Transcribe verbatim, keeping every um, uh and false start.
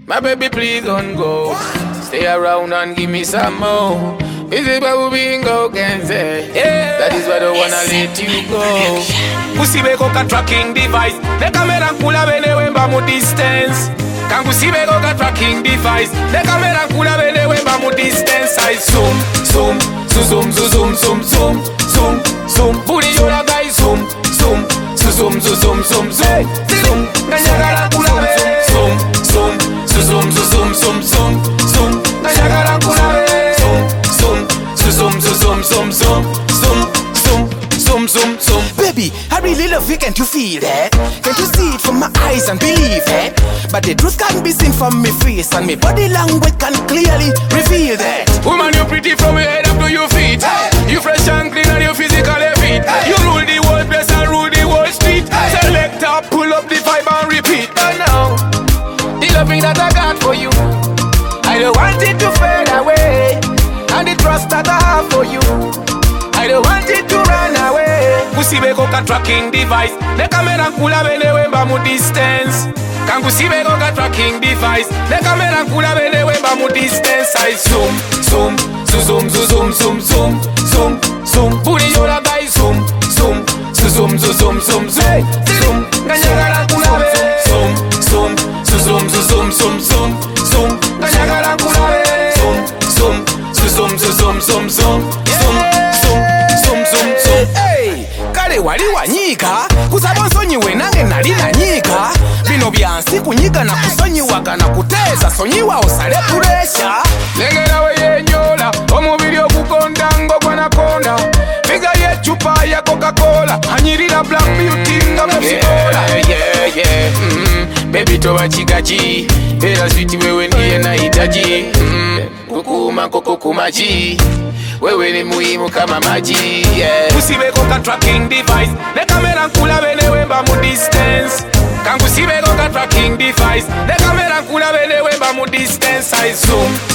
My baby, please don't go. Stay around and give me some more. Is it babu bingo can say? Yeah, that is why I don't wanna let you go. Kusibeko ka tracking device. The camera kula bene wemba mu distance. Kan kusibeko ka tracking device. The camera kula bene wemba mu distance. I zoom, zoom, zoom, zoom, zoom, zoom, zoom, zoom. Buri yola guy zoom, zoom, zoom, zoom, zoom, zoom, zoom. Kanyagala kula bene. Zoom, zoom, zoom, zoom, zoom, zoom, zoom. Kanyagala kula bene. Zoom, zoom, zoom, zoom, zoom, zoom, zoom, zoom, zoom, zoom. Baby, I really love you, can't you feel that? Can't you see it from my eyes and believe it? But the truth can't be seen from my face, and my body language can clearly reveal that. Woman, you're pretty from your head up to your feet. You fresh and clean and you physically fit. You rule the world place and rule the whole street. Select up, pull up the vibe and repeat. But now, the loving that I got for you, I don't want it to fade away. And the trust that I have for you, I don't want it to run away. Kusibeko ka tracking device. The camera kula bene wemba mu distance. Kan kusibeko ka tracking device. The camera kula bene wemba mu distance. I zoom, zoom, zoom, zoom, zoom, zoom, zoom, zoom. Buri yola guy zoom, zoom, zoom, zoom, zoom, zoom, zoom. Kanyagala kula bene. Zoom, zoom, zoom, zoom, zoom, zoom, zoom. Kanyagala kula bene. Zoom, zoom. Zoom, zoom, zoom, zoom, zoom, zoom, zoom, zoom, zoom. Hey, kale wali wanyika kusaba nsonyiwe nange nali nanyika bino byansi kunyiga na kusonyiwaga na kuteesa sonyiwa osale puresha lengera we yenyola omubiri okukonda ng'ogwanakonda figa y'eccupa ya Coca-Cola anyirira Black Beauty nga musikola. Yeah, yeah, yeah. Mm, baby toba kigaji era sweet wewe ndiye nahitaji. Mm, kukuma koko kumaji wewe ni muhimu kama maji. Yeah. Kusibeko ka tracking device. The camera kula bene wemba mu distance. Kan kusibeko ka tracking device. The camera kula bene wemba mu distance. I zoom.